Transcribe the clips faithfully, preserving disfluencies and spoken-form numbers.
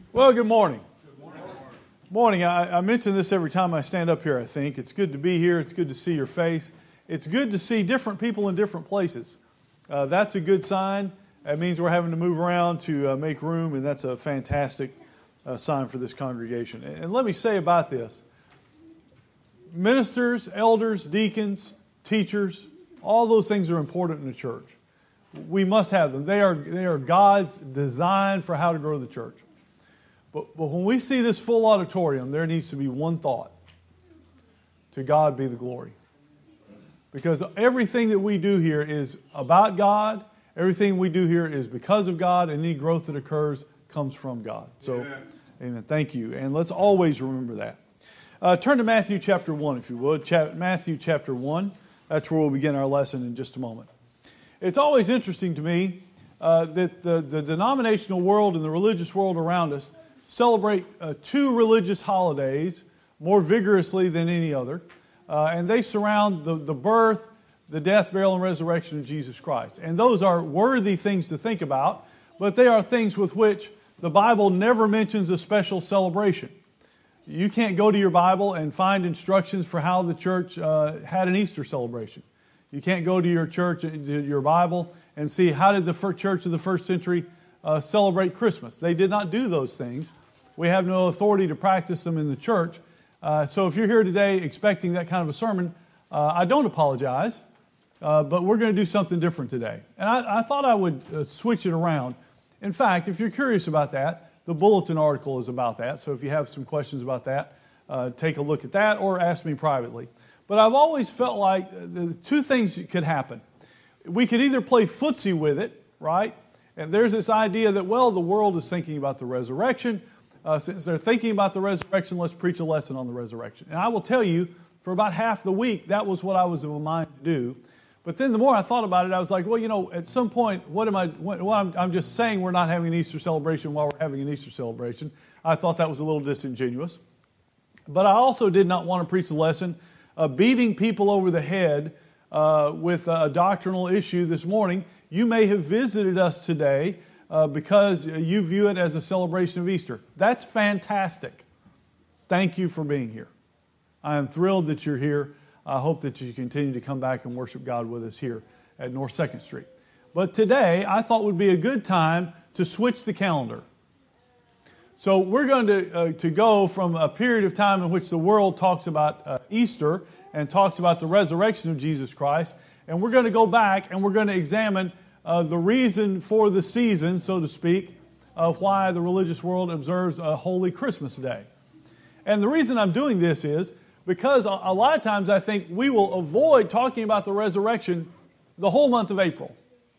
Well, good morning. Good morning. Morning. I, I mention this every time I stand up here, I think. It's good to be here. It's good to see your face. It's good to see different people in different places. Uh, that's a good sign. That means we're having to move around to uh, make room, and that's a fantastic uh, sign for this congregation. And, and let me say about this. Ministers, elders, deacons, teachers, all those things are important in the church. We must have them. They are, they are God's design for how to grow the church. But, but when we see this full auditorium, there needs to be one thought. To God be the glory. Because everything that we do here is about God. Everything we do here is because of God, and any growth that occurs comes from God. So, amen. Amen. Thank you. And let's always remember that. Uh, turn to Matthew chapter one, if you would. Cha- Matthew chapter one. That's where we'll begin our lesson in just a moment. It's always interesting to me uh, that the, the denominational world and the religious world around us celebrate uh, two religious holidays more vigorously than any other. Uh, and they surround the, the birth, the death, burial, and resurrection of Jesus Christ. And those are worthy things to think about, but they are things with which the Bible never mentions a special celebration. You can't go to your Bible and find instructions for how the church uh, had an Easter celebration. You can't go to your church, to your Bible, and see how did the first church of the first century uh, celebrate Christmas. They did not do those things. We have no authority to practice them in the church. Uh, so if you're here today expecting that kind of a sermon, uh, I don't apologize, uh, but we're going to do something different today. And I, I thought I would uh, switch it around. In fact, if you're curious about that, the bulletin article is about that. So if you have some questions about that, uh, take a look at that or ask me privately. But I've always felt like the two things could happen. We could either play footsie with it, right? And there's this idea that, well, the world is thinking about the resurrection. Uh, since they're thinking about the resurrection, let's preach a lesson on the resurrection. And I will tell you, for about half the week, that was what I was of a mind to do. But then the more I thought about it, I was like, well, you know, at some point, what am I? What, well, I'm, I'm just saying we're not having an Easter celebration while we're having an Easter celebration. I thought that was a little disingenuous. But I also did not want to preach a lesson uh, beating people over the head uh, with a doctrinal issue this morning. You may have visited us today Uh, because you view it as a celebration of Easter. That's fantastic. Thank you for being here. I am thrilled that you're here. I hope that you continue to come back and worship God with us here at North second Street. But today, I thought would be a good time to switch the calendar. So we're going to uh, to go from a period of time in which the world talks about uh, Easter and talks about the resurrection of Jesus Christ, and we're going to go back and we're going to examine Uh, the reason for the season, so to speak, of why the religious world observes a holy Christmas day. And the reason I'm doing this is because a, a lot of times I think we will avoid talking about the resurrection the whole month of April.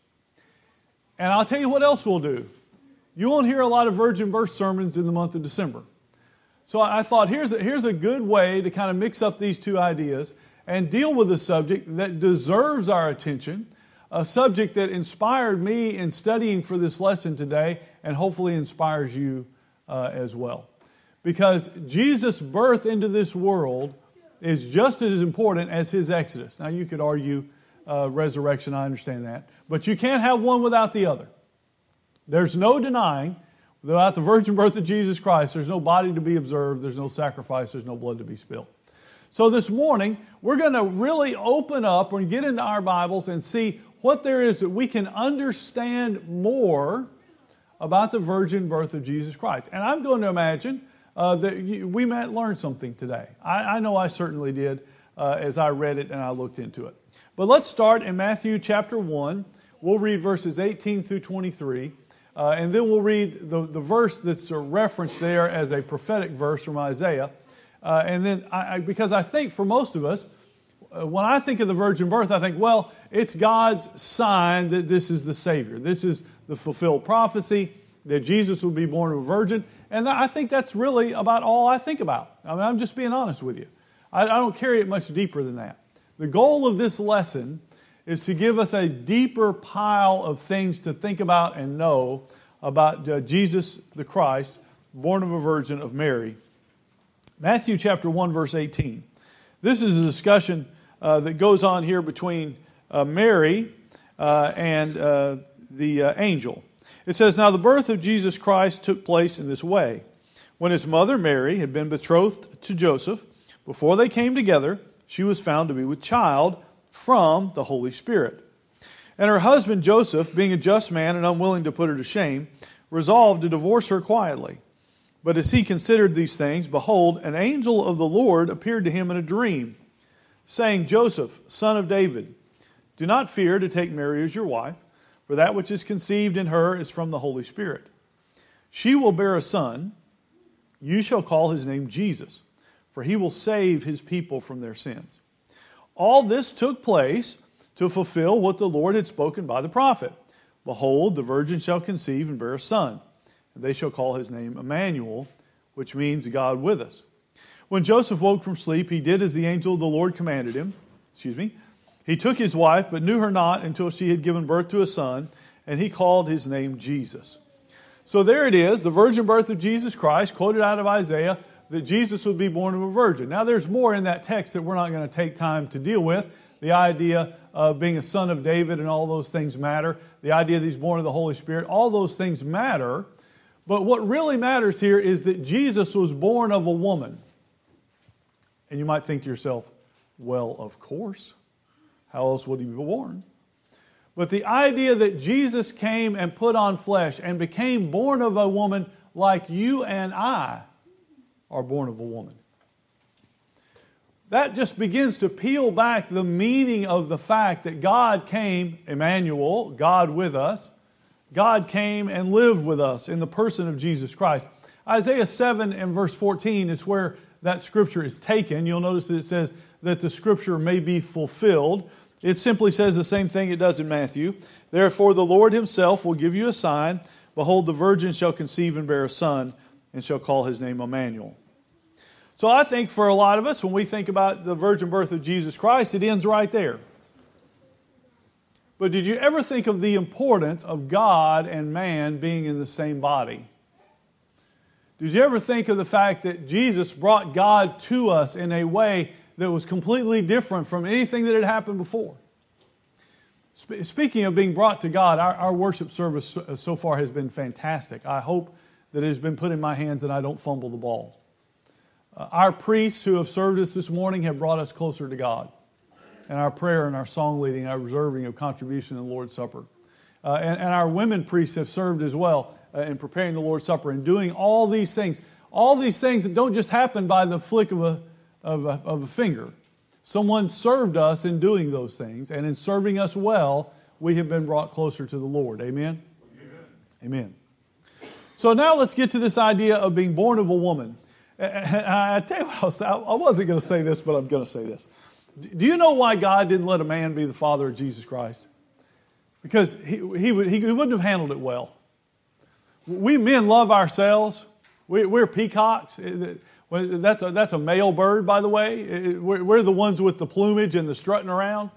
And I'll tell you what else we'll do. You won't hear a lot of virgin birth sermons in the month of December. So I, I thought here's a, here's a good way to kind of mix up these two ideas and deal with a subject that deserves our attention. A subject that inspired me in studying for this lesson today and hopefully inspires you uh, as well. Because Jesus' birth into this world is just as important as his exodus. Now you could argue uh, resurrection, I understand that. But you can't have one without the other. There's no denying without the virgin birth of Jesus Christ, there's no body to be observed, there's no sacrifice, there's no blood to be spilled. So this morning, we're going to really open up and get into our Bibles and see what there is that we can understand more about the virgin birth of Jesus Christ. And I'm going to imagine uh, that you, we might learn something today. I, I know I certainly did uh, as I read it and I looked into it. But let's start in Matthew chapter one. We'll read verses eighteen through twenty-three. Uh, and then we'll read the, the verse that's referenced there as a prophetic verse from Isaiah. Uh, and then, I, I, because I think for most of us, uh, when I think of the virgin birth, I think, well, it's God's sign that this is the Savior. This is the fulfilled prophecy that Jesus will be born of a virgin. And I think that's really about all I think about. I mean, I'm just being honest with you. I, I don't carry it much deeper than that. The goal of this lesson is to give us a deeper pile of things to think about and know about uh, Jesus the Christ, born of a virgin of Mary. Matthew chapter one, verse eighteen. This is a discussion uh, that goes on here between uh, Mary uh, and uh, the uh, angel. It says, "Now the birth of Jesus Christ took place in this way. When his mother Mary had been betrothed to Joseph, before they came together, she was found to be with child from the Holy Spirit. And her husband Joseph, being a just man and unwilling to put her to shame, resolved to divorce her quietly. But as he considered these things, behold, an angel of the Lord appeared to him in a dream, saying, Joseph, son of David, do not fear to take Mary as your wife, for that which is conceived in her is from the Holy Spirit. She will bear a son. You shall call his name Jesus, for he will save his people from their sins. All this took place to fulfill what the Lord had spoken by the prophet. Behold, the virgin shall conceive and bear a son, and they shall call his name Emmanuel, which means God with us. When Joseph woke from sleep, he did as the angel of the Lord commanded him. Excuse me. He took his wife, but knew her not until she had given birth to a son, and he called his name Jesus. So there it is, the virgin birth of Jesus Christ, quoted out of Isaiah, that Jesus would be born of a virgin. Now there's more in that text that we're not going to take time to deal with. The idea of being a son of David and all those things matter. The idea that he's born of the Holy Spirit, all those things matter. But what really matters here is that Jesus was born of a woman. And you might think to yourself, well, of course. How else would he be born? But the idea that Jesus came and put on flesh and became born of a woman like you and I are born of a woman. That just begins to peel back the meaning of the fact that God came, Emmanuel, God with us. God came and lived with us in the person of Jesus Christ. Isaiah seven and verse fourteen is where that scripture is taken. You'll notice that it says that the scripture may be fulfilled. It simply says the same thing it does in Matthew. Therefore the Lord himself will give you a sign. Behold, the virgin shall conceive and bear a son, and shall call his name Emmanuel. So I think for a lot of us, when we think about the virgin birth of Jesus Christ, it ends right there. But did you ever think of the importance of God and man being in the same body? Did you ever think of the fact that Jesus brought God to us in a way that was completely different from anything that had happened before? Speaking of being brought to God, our, our worship service so far has been fantastic. I hope that it has been put in my hands and I don't fumble the ball. Uh, our priests who have served us this morning have brought us closer to God. And our prayer and our song leading, our reserving of contribution in the Lord's Supper. Uh, and, and our women priests have served as well uh, in preparing the Lord's Supper and doing all these things. All these things that don't just happen by the flick of a, of a, of a finger. Someone served us in doing those things. And in serving us well, we have been brought closer to the Lord. Amen? Amen. Amen. So now let's get to this idea of being born of a woman. I tell you what, I, was, I wasn't going to say this, but I'm going to say this. Do you know why God didn't let a man be the father of Jesus Christ? Because he, he, would, he wouldn't have handled it well. We men love ourselves. We, we're peacocks. That's a, that's a male bird, by the way. We're, we're the ones with the plumage and the strutting around.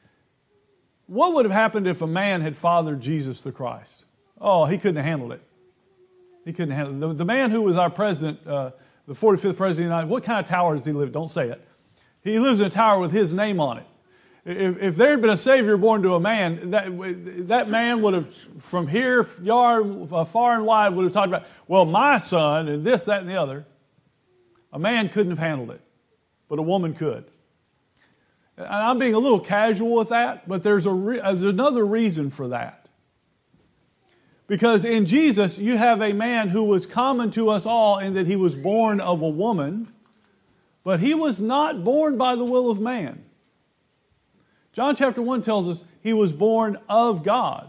What would have happened if a man had fathered Jesus the Christ? Oh, he couldn't have handled it. He couldn't handle it. The, the man who was our president, uh, the forty-fifth president of the United States, what kind of tower does he live? Don't say it. He lives in a tower with his name on it. If, if there had been a Savior born to a man, that, that man would have, from here, yard, uh, far and wide, would have talked about, well, my son, and this, that, and the other. A man couldn't have handled it, but a woman could. And I'm being a little casual with that, but there's, a re- there's another reason for that. Because in Jesus, you have a man who was common to us all in that he was born of a woman, but he was not born by the will of man. John chapter one tells us he was born of God.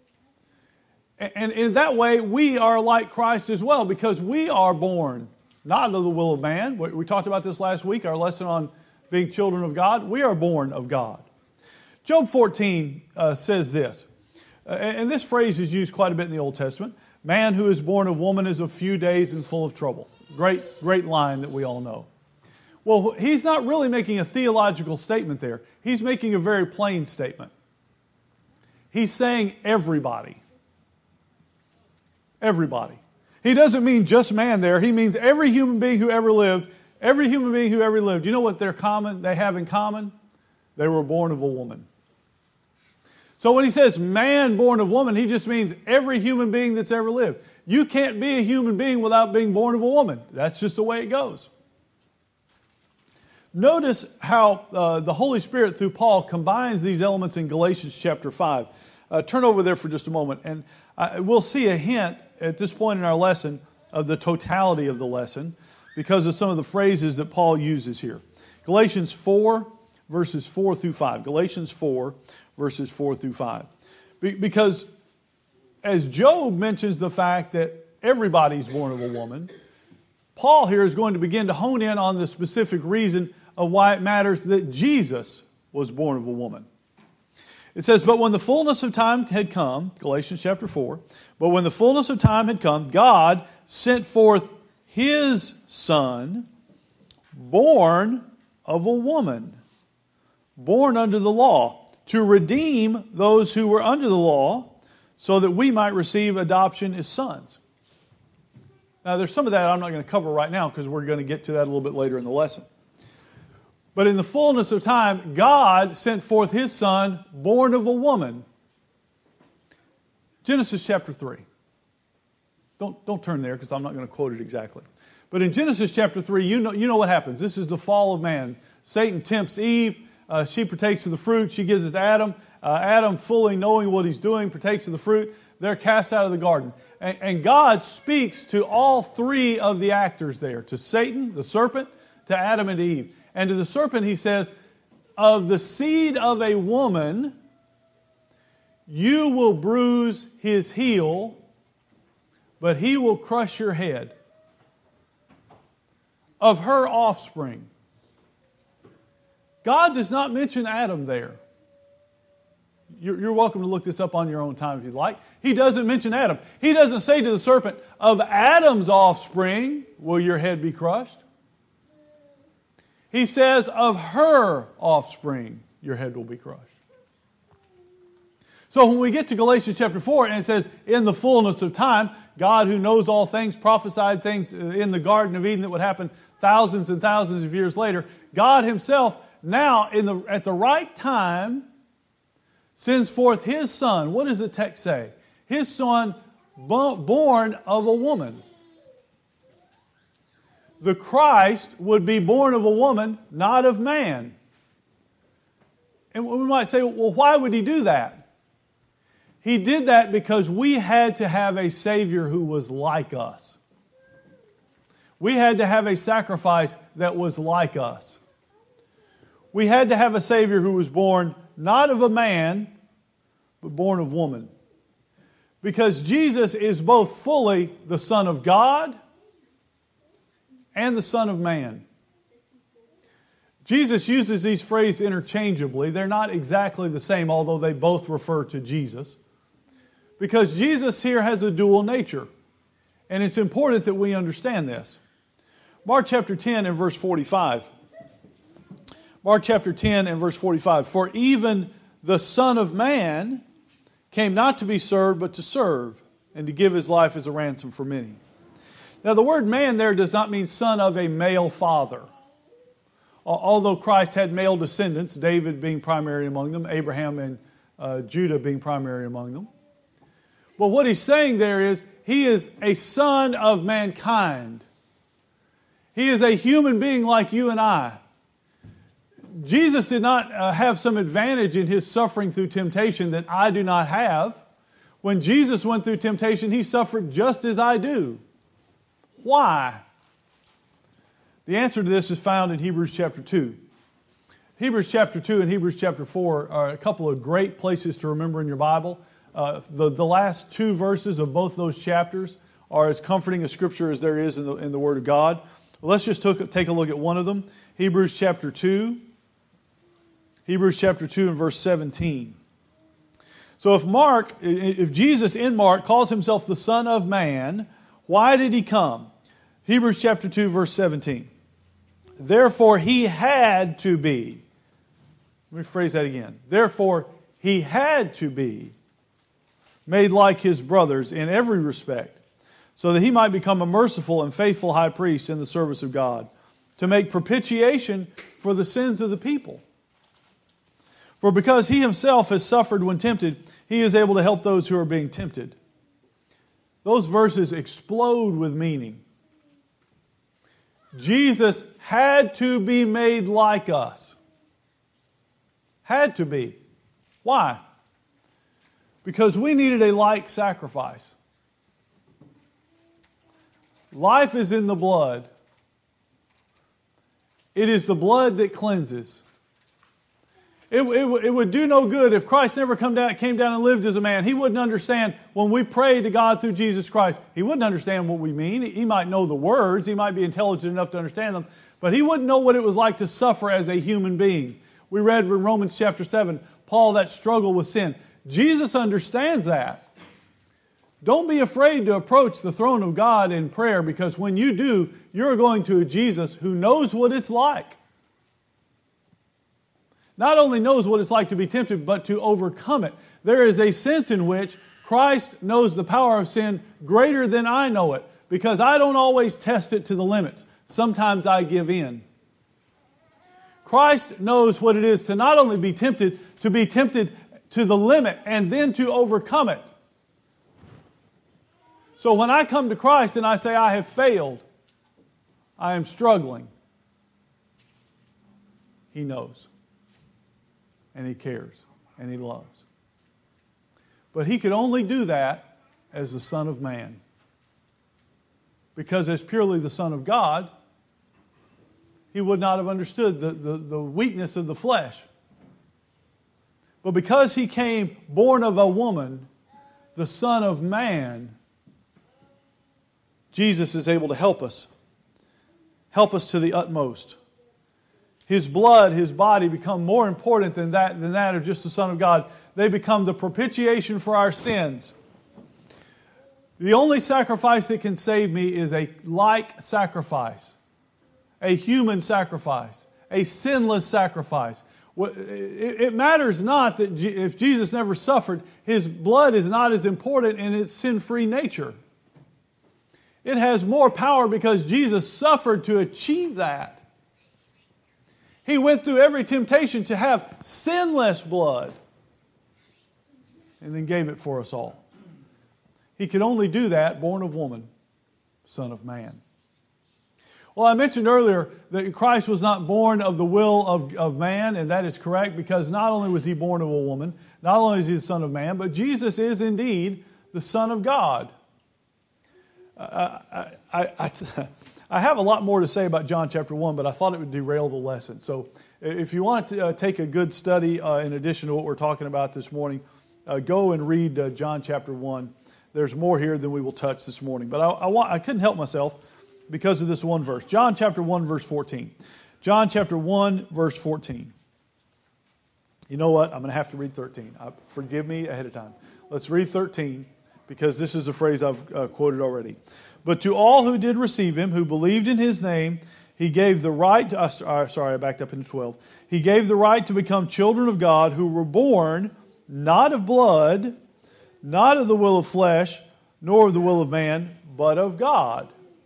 And in that way, we are like Christ as well, because we are born not of the will of man. We talked about this last week, our lesson on being children of God. We are born of God. Job fourteen uh, says this, uh, and this phrase is used quite a bit in the Old Testament. Man who is born of woman is of few days and full of trouble. Great, great line that we all know. Well, he's not really making a theological statement there. He's making a very plain statement. He's saying everybody. Everybody. He doesn't mean just man there. He means every human being who ever lived. Every human being who ever lived. You know what they're common? They have in common? They were born of a woman. So when he says man born of woman, he just means every human being that's ever lived. You can't be a human being without being born of a woman. That's just the way it goes. Notice how uh, the Holy Spirit, through Paul, combines these elements in Galatians chapter five. Uh, turn over there for just a moment, and uh, we'll see a hint at this point in our lesson of the totality of the lesson because of some of the phrases that Paul uses here. Galatians four, verses four through five. Galatians four, verses four through five. Be- because as Job mentions the fact that everybody's born of a woman, Paul here is going to begin to hone in on the specific reason of why it matters that Jesus was born of a woman. It says, but when the fullness of time had come, Galatians chapter four, but when the fullness of time had come, God sent forth His Son, born of a woman, born under the law, to redeem those who were under the law, so that we might receive adoption as sons. Now, there's some of that I'm not going to cover right now because we're going to get to that a little bit later in the lesson. But in the fullness of time, God sent forth His Son, born of a woman. Genesis chapter three. Don't, don't turn there because I'm not going to quote it exactly. But in Genesis chapter three, you know, you know what happens. This is the fall of man. Satan tempts Eve. Uh, she partakes of the fruit. She gives it to Adam. Uh, Adam, fully knowing what he's doing, partakes of the fruit. They're cast out of the garden. And, and God speaks to all three of the actors there. To Satan, the serpent, to Adam and Eve. And to the serpent he says, of the seed of a woman, you will bruise his heel, but he will crush your head. Of her offspring. God does not mention Adam there. You're, you're welcome to look this up on your own time if you'd like. He doesn't mention Adam. He doesn't say to the serpent, of Adam's offspring will your head be crushed. He says, of her offspring your head will be crushed. So when we get to Galatians chapter four and it says, in the fullness of time, God who knows all things prophesied things in the Garden of Eden that would happen thousands and thousands of years later. God Himself now in the at the right time sends forth His Son. What does the text say? His Son born of a woman. The Christ would be born of a woman, not of man. And we might say, well, why would He do that? He did that because we had to have a Savior who was like us. We had to have a sacrifice that was like us. We had to have a Savior who was born not of a man, but born of woman. Because Jesus is both fully the Son of God and the Son of Man. Jesus uses these phrases interchangeably. They're not exactly the same, although they both refer to Jesus. Because Jesus here has a dual nature. And it's important that we understand this. Mark chapter ten and verse forty-five. Mark chapter ten and verse forty-five. For even the Son of Man came not to be served, but to serve, and to give His life as a ransom for many. Now the word man there does not mean son of a male father. Although Christ had male descendants, David being primary among them, Abraham and uh, Judah being primary among them. But what He's saying there is, He is a son of mankind. He is a human being like you and I. Jesus did not uh, have some advantage in His suffering through temptation that I do not have. When Jesus went through temptation, He suffered just as I do. Why? The answer to this is found in Hebrews chapter two. Hebrews chapter two and Hebrews chapter four are a couple of great places to remember in your Bible. Uh, the, the last two verses of both those chapters are as comforting a scripture as there is in the, in the Word of God. Well, let's just took, take a look at one of them. Hebrews chapter two. Hebrews chapter two and verse seventeen. So if Mark, if Jesus in Mark calls Himself the Son of Man, why did He come? Hebrews chapter two verse seventeen. Therefore He had to be. Let me phrase that again. Therefore He had to be made like His brothers in every respect, so that He might become a merciful and faithful high priest in the service of God, to make propitiation for the sins of the people. For because he himself has suffered when tempted, he is able to help those who are being tempted. Those verses explode with meaning. Jesus had to be made like us. Had to be. Why? Because we needed a like sacrifice. Life is in the blood. It is the blood that cleanses. It, it, it would do no good if Christ never come down, came down and lived as a man. He wouldn't understand when we pray to God through Jesus Christ. He wouldn't understand what we mean. He might know the words. He might be intelligent enough to understand them. But he wouldn't know what it was like to suffer as a human being. We read in Romans chapter seven, Paul, that struggle with sin. Jesus understands that. Don't be afraid to approach the throne of God in prayer, because when you do, you're going to a Jesus who knows what it's like. Not only knows what it's like to be tempted, but to overcome it. There is a sense in which Christ knows the power of sin greater than I know it, because I don't always test it to the limits. Sometimes I give in. Christ knows what it is to not only be tempted, to be tempted to the limit and then to overcome it. So when I come to Christ and I say I have failed, I am struggling, He knows. And He cares. And He loves. But He could only do that as the Son of Man. Because as purely the Son of God, He would not have understood the, the, the weakness of the flesh. But because He came born of a woman, the Son of Man, Jesus is able to help us. Help us to the utmost. His blood, His body become more important than that, than that of just the Son of God. They become the propitiation for our sins. The only sacrifice that can save me is a like sacrifice. A human sacrifice. A sinless sacrifice. It matters not that if Jesus never suffered, His blood is not as important in its sin-free nature. It has more power because Jesus suffered to achieve that. He went through every temptation to have sinless blood and then gave it for us all. He could only do that born of woman, Son of Man. Well, I mentioned earlier that Christ was not born of the will of, of man, and that is correct, because not only was He born of a woman, not only is He the Son of Man, but Jesus is indeed the Son of God. Uh, I, I, I, I have a lot more to say about John chapter one, but I thought it would derail the lesson. So if you want to uh, take a good study uh, in addition to what we're talking about this morning, uh, go and read uh, John chapter one. There's more here than we will touch this morning. But I, I, want, I couldn't help myself because of this one verse. John chapter one, verse fourteen. John chapter one, verse fourteen. You know what? I'm going to have to read thirteen. Uh, forgive me ahead of time. Let's read thirteen, because this is a phrase I've uh, quoted already. But to all who did receive Him, who believed in His name, He gave the right to... Uh, sorry, I backed up into twelve. He gave the right to become children of God, who were born not of blood, not of the will of flesh, nor of the will of man, but of God.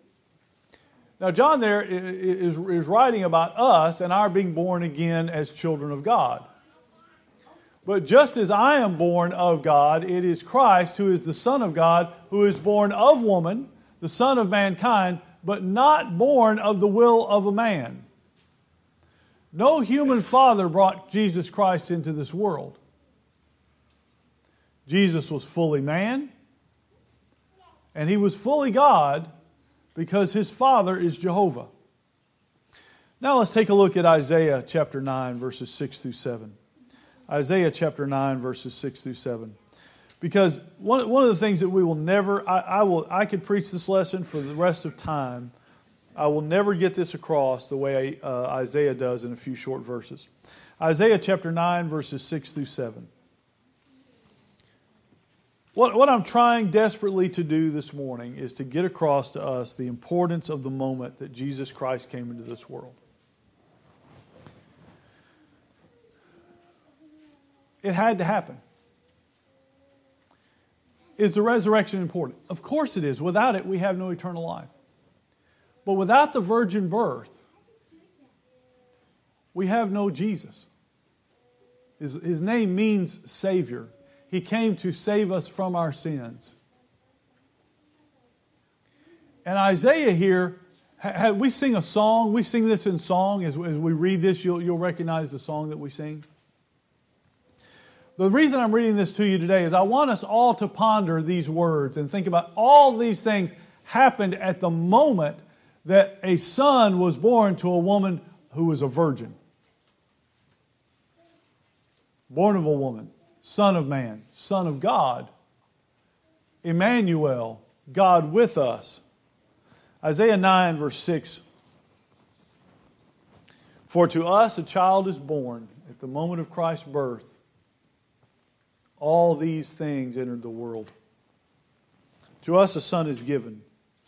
Now, John there is, is writing about us and our being born again as children of God. But just as I am born of God, it is Christ who is the Son of God, who is born of woman, the Son of mankind, but not born of the will of a man. No human father brought Jesus Christ into this world. Jesus was fully man, and He was fully God, because His Father is Jehovah. Now let's take a look at Isaiah chapter nine, verses six through seven. Isaiah chapter nine, verses six through seven. Because one, one of the things that we will never, I, I will, I could preach this lesson for the rest of time. I will never get this across the way uh, Isaiah does in a few short verses. Isaiah chapter nine, verses six through seven. What, what I'm trying desperately to do this morning is to get across to us the importance of the moment that Jesus Christ came into this world. It had to happen. Is the resurrection important? Of course it is. Without it, we have no eternal life. But without the virgin birth, we have no Jesus. His, his name means Savior. He came to save us from our sins. And Isaiah here, ha, we sing a song. We sing this in song. As, as we read this, you'll, you'll recognize the song that we sing. The reason I'm reading this to you today is I want us all to ponder these words and think about all these things happened at the moment that a son was born to a woman who was a virgin. Born of a woman, Son of Man, Son of God, Emmanuel, God with us. Isaiah nine, verse six. For to us a child is born at the moment of Christ's birth. All these things entered the world. To us a son is given.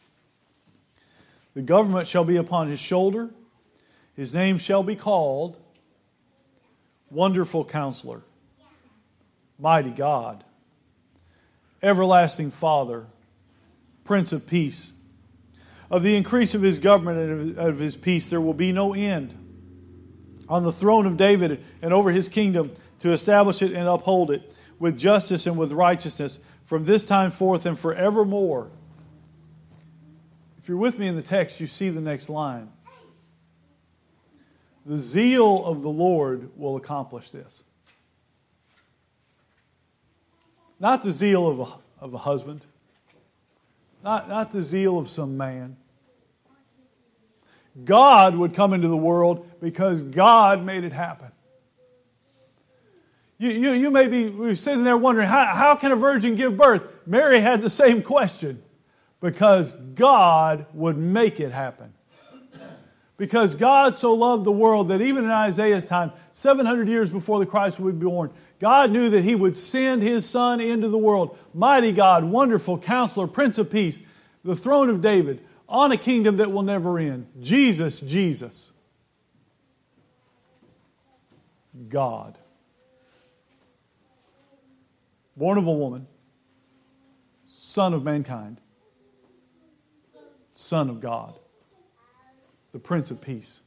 The government shall be upon his shoulder. His name shall be called Wonderful Counselor, Mighty God, Everlasting Father, Prince of Peace. Of the increase of his government and of his peace there will be no end. On the throne of David and over his kingdom, to establish it and uphold it with justice and with righteousness from this time forth and forevermore. If you're with me in the text, you see the next line. The zeal of the Lord will accomplish this. Not the zeal of a, of a husband. Not, not the zeal of some man. God would come into the world because God made it happen. You, you, you may be sitting there wondering, how, how can a virgin give birth? Mary had the same question. Because God would make it happen. Because God so loved the world that even in Isaiah's time, seven hundred years before the Christ would be born, God knew that He would send His Son into the world. Mighty God, Wonderful Counselor, Prince of Peace, the throne of David, on a kingdom that will never end. Jesus, Jesus. God. Born of a woman, Son of mankind, Son of God, the Prince of Peace.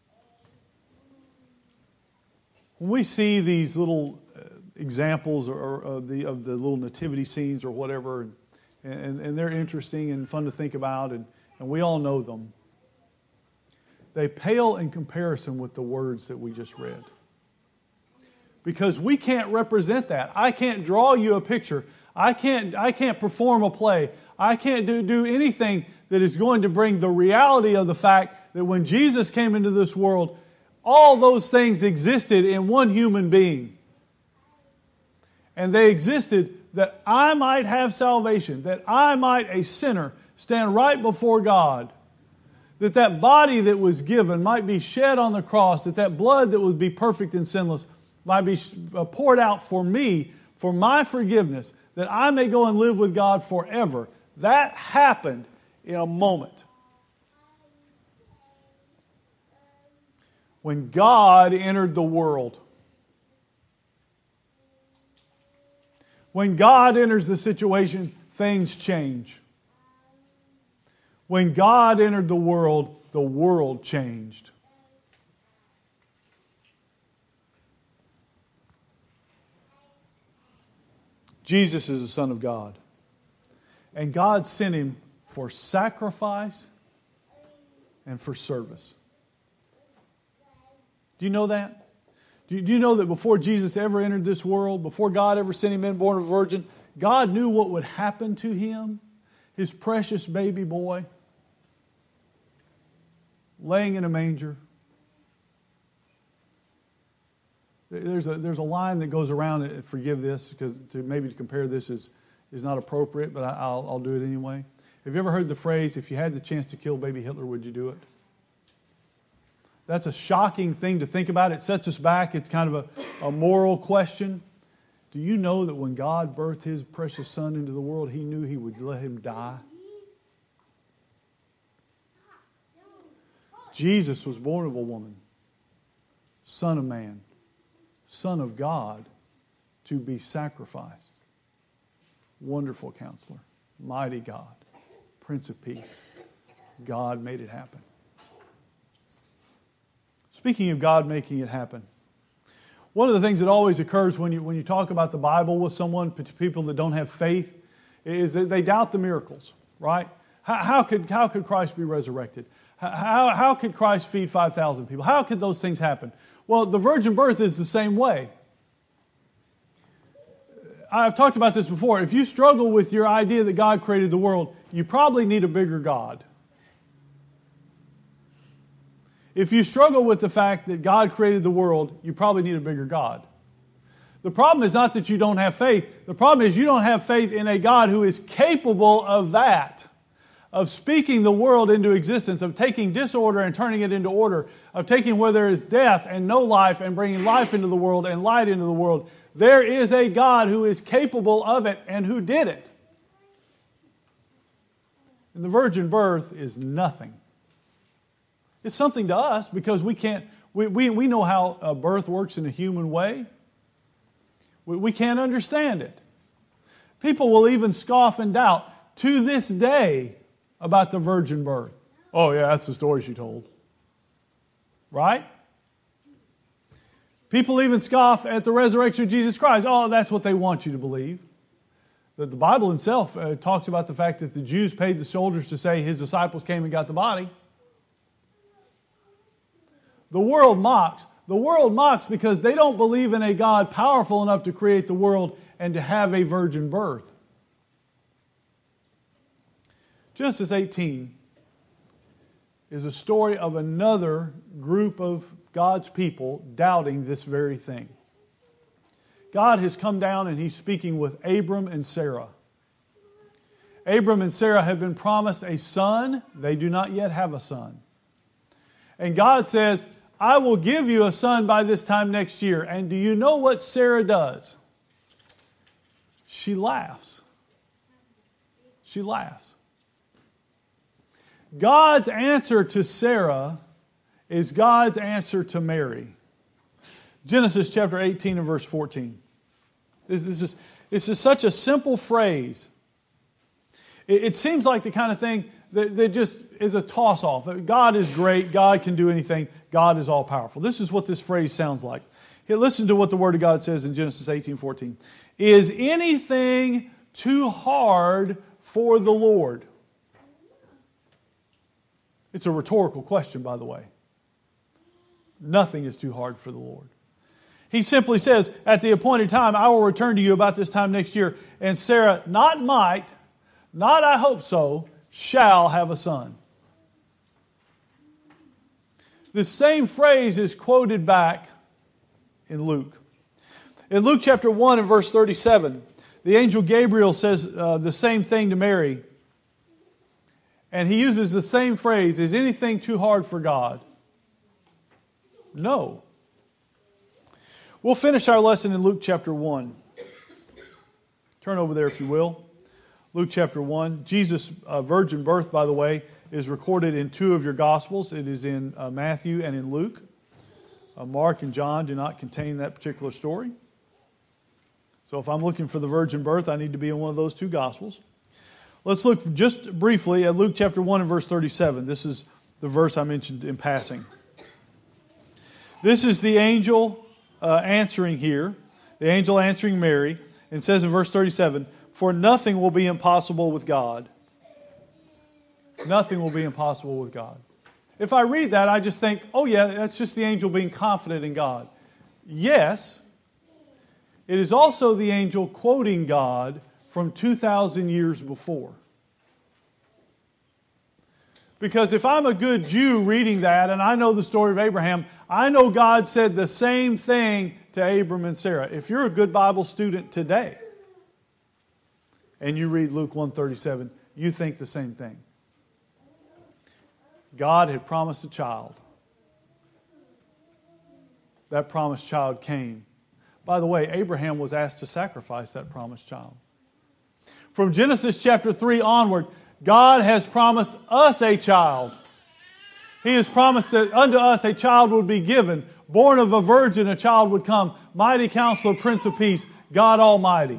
When we see these little uh, examples or, or of, the, of the little nativity scenes or whatever, and, and, and they're interesting and fun to think about, and, and we all know them, they pale in comparison with the words that we just read. Because we can't represent that. I can't draw you a picture. I can't, I can't perform a play. I can't do, do anything that is going to bring the reality of the fact that when Jesus came into this world, all those things existed in one human being. And they existed that I might have salvation, that I might, a sinner, stand right before God, that that body that was given might be shed on the cross, that that blood that would be perfect and sinless might be poured out for me, for my forgiveness, that I may go and live with God forever. That happened in a moment. When God entered the world. When God enters the situation, things change. When God entered the world, the world changed. Jesus is the Son of God. And God sent Him for sacrifice and for service. Do you know that? Do you, do you know that before Jesus ever entered this world, before God ever sent Him in born of a virgin, God knew what would happen to Him, His precious baby boy, laying in a manger. There's a there's a line that goes around it. Forgive this, because to maybe to compare this is is not appropriate, but I, I'll I'll do it anyway. Have you ever heard the phrase, "If you had the chance to kill baby Hitler, would you do it?" That's a shocking thing to think about. It sets us back. It's kind of a, a moral question. Do you know that when God birthed His precious Son into the world, He knew He would let Him die? Jesus was born of a woman, Son of man, Son of God, to be sacrificed. Wonderful Counselor, Mighty God, Prince of Peace. God made it happen. Speaking of God making it happen, One of the things that always occurs when you when you talk about the Bible with someone, people that don't have faith, is that they doubt the miracles, right? How, how could how could Christ be resurrected? How how could Christ feed five thousand people? How could those things happen? Well, the virgin birth is the same way. I've talked about this before. If you struggle with your idea that God created the world, you probably need a bigger God. If you struggle with the fact that God created the world, you probably need a bigger God. The problem is not that you don't have faith. The problem is you don't have faith in a God who is capable of that, of speaking the world into existence, of taking disorder and turning it into order, of taking where there is death and no life and bringing life into the world and light into the world. There is a God who is capable of it and who did it. And the virgin birth is nothing. It's something to us because we can't, we, we, we know how a birth works in a human way. We, we can't understand it. People will even scoff and doubt to this day about the virgin birth. Oh yeah, that's the story she told. Right? People even scoff at the resurrection of Jesus Christ. Oh, that's what they want you to believe. The, the Bible itself uh, talks about the fact that the Jews paid the soldiers to say his disciples came and got the body. The world mocks. The world mocks because they don't believe in a God powerful enough to create the world and to have a virgin birth. Genesis eighteen is a story of another group of God's people doubting this very thing. God has come down and He's speaking with Abram and Sarah. Abram and Sarah have been promised a son. They do not yet have a son. And God says, I will give you a son by this time next year. And do you know what Sarah does? She laughs. She laughs. God's answer to Sarah is God's answer to Mary. Genesis chapter eighteen and verse fourteen. This, this, is, this is such a simple phrase. It, it seems like the kind of thing that, that just is a toss-off. God is great. God can do anything. God is all-powerful. This is what this phrase sounds like. Here, listen to what the Word of God says in Genesis eighteen fourteen. Is anything too hard for the Lord? It's a rhetorical question, by the way. Nothing is too hard for the Lord. He simply says, at the appointed time, I will return to you about this time next year. And Sarah, not might, not I hope so, shall have a son. The same phrase is quoted back in Luke. In Luke chapter one and verse thirty-seven, the angel Gabriel says uh, the same thing to Mary. And he uses the same phrase, is anything too hard for God? No. We'll finish our lesson in Luke chapter one. Turn over there if you will. Luke chapter one. Jesus' uh, virgin birth, by the way, is recorded in two of your Gospels. It is in uh, Matthew and in Luke. Uh, Mark and John do not contain that particular story. So if I'm looking for the virgin birth, I need to be in one of those two Gospels. Let's look just briefly at Luke chapter one and verse thirty-seven. This is the verse I mentioned in passing. This is the angel uh, answering here. The angel answering Mary. And says in verse thirty-seven, for nothing will be impossible with God. Nothing will be impossible with God. If I read that, I just think, oh yeah, that's just the angel being confident in God. Yes, it is also the angel quoting God from two thousand years before. Because if I'm a good Jew reading that and I know the story of Abraham, I know God said the same thing to Abram and Sarah. If you're a good Bible student today and you read Luke one thirty-seven, you think the same thing. God had promised a child. That promised child came. By the way, Abraham was asked to sacrifice that promised child. From Genesis chapter three onward, God has promised us a child. He has promised that unto us a child would be given. Born of a virgin, a child would come. Mighty Counselor, Prince of Peace, God Almighty.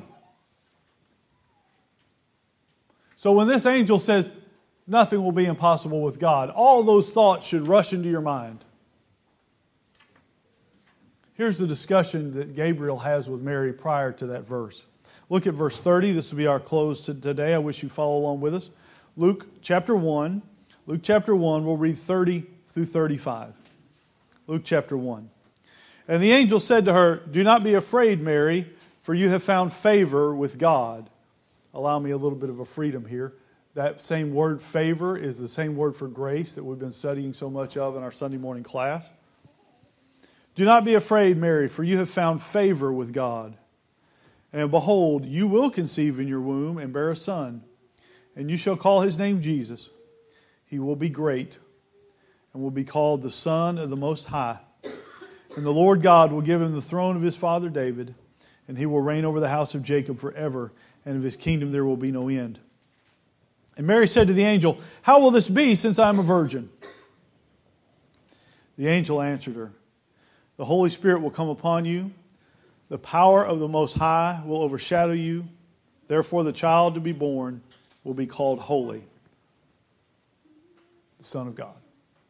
So when this angel says, nothing will be impossible with God, all those thoughts should rush into your mind. Here's the discussion that Gabriel has with Mary prior to that verse. Look at verse thirty. This will be our close to today. I wish you follow along with us. Luke chapter one. Luke chapter one, we'll read thirty through thirty-five. Luke chapter one. And the angel said to her, "Do not be afraid, Mary, for you have found favor with God." Allow me a little bit of a freedom here. That same word, favor, is the same word for grace that we've been studying so much of in our Sunday morning class. "Do not be afraid, Mary, for you have found favor with God. And behold, you will conceive in your womb and bear a son, and you shall call his name Jesus. He will be great and will be called the Son of the Most High. And the Lord God will give him the throne of his father David, and he will reign over the house of Jacob forever, and of his kingdom there will be no end." And Mary said to the angel, "How will this be, since I am a virgin?" The angel answered her, "The Holy Spirit will come upon you. The power of the Most High will overshadow you. Therefore the child to be born will be called Holy, the Son of God."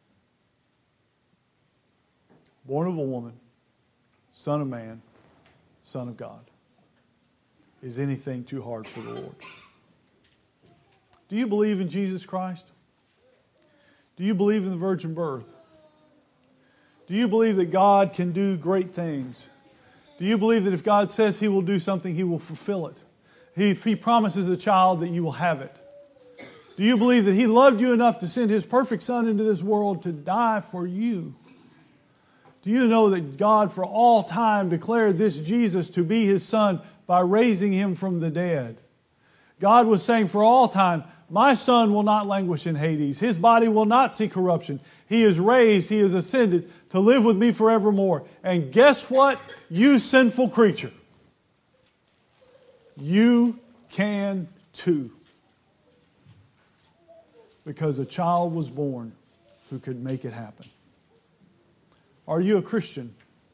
Born of a woman, Son of man, Son of God. Is anything too hard for the Lord? Do you believe in Jesus Christ? Do you believe in the virgin birth? Do you believe that God can do great things? Do you believe that if God says He will do something, He will fulfill it? He, if He promises a child, that you will have it? Do you believe that He loved you enough to send His perfect Son into this world to die for you? Do you know that God for all time declared this Jesus to be His Son by raising Him from the dead? God was saying for all time, my Son will not languish in Hades. His body will not see corruption. He is raised, He is ascended to live with me forevermore. And guess what, you sinful creature? You can too. Because a child was born who could make it happen. Are you a Christian?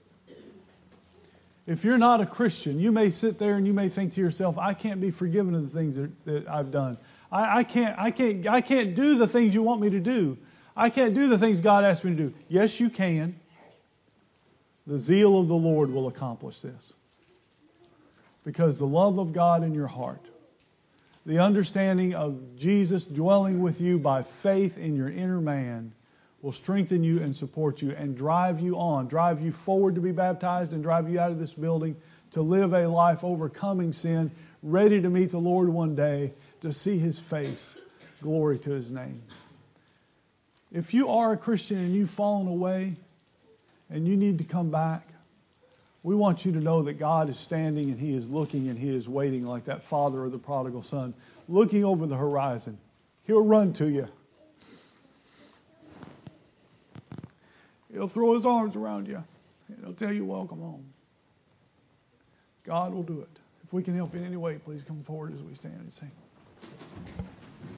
If you're not a Christian, you may sit there and you may think to yourself, I can't be forgiven of the things that, that I've done. I, I can't, I can't, I can't do the things you want me to do. I can't do the things God asked me to do. Yes, you can. The zeal of the Lord will accomplish this. Because the love of God in your heart, the understanding of Jesus dwelling with you by faith in your inner man, will strengthen you and support you and drive you on, drive you forward to be baptized and drive you out of this building to live a life overcoming sin, ready to meet the Lord one day, to see His face. Glory to His name. If you are a Christian and you've fallen away and you need to come back, we want you to know that God is standing and He is looking and He is waiting like that father of the prodigal son, looking over the horizon. He'll run to you. He'll throw His arms around you. And He'll tell you, welcome home. God will do it. If we can help in any way, please come forward as we stand and sing.